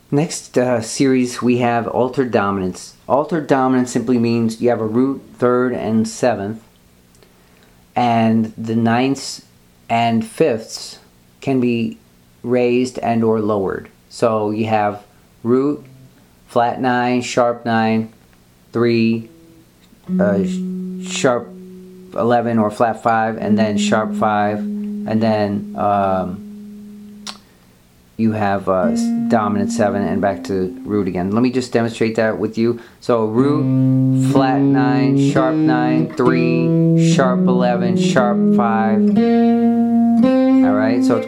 Next series we have altered dominance. Altered dominance simply means you have a root, third, and seventh, and the ninths and fifths can be raised and or lowered. So you have root, flat 9, sharp 9, 3, sharp 11 or flat 5, and then sharp 5, and then you have dominant 7 and back to root again. Let me just demonstrate that with you. So root, flat 9, sharp 9, 3, sharp 11, sharp 5. Alright, so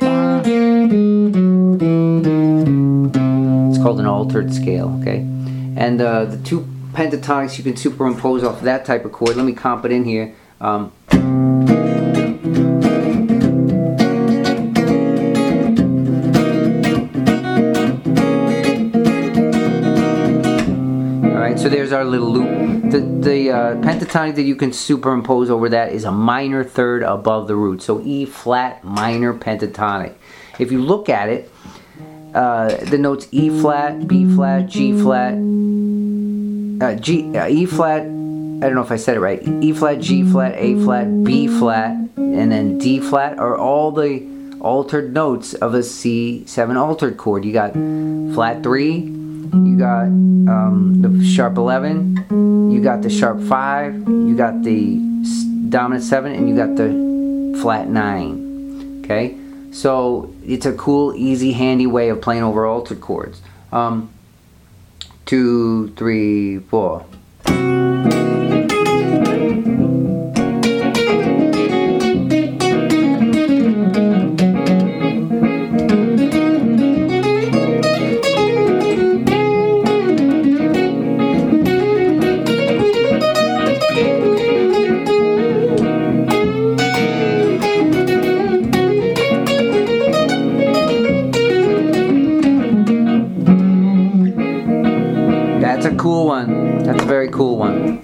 it's called an altered scale, okay? And the two pentatonics you can superimpose off that type of chord. Let me comp it in here. So there's our little loop. The pentatonic that you can superimpose over that is a minor third above the root. So E flat minor pentatonic. If you look at it, the notes E flat, B flat, G flat, E flat, I don't know if I said it right, E flat, G flat, A flat, B flat, and then D flat are all the altered notes of a C7 altered chord. You got flat 3, you got the sharp 11, you got the sharp 5, you got the dominant 7, and you got the flat 9. Okay, so it's a cool, easy, handy way of playing over altered chords. 2, 3, 4. That's a cool one. That's a very cool one.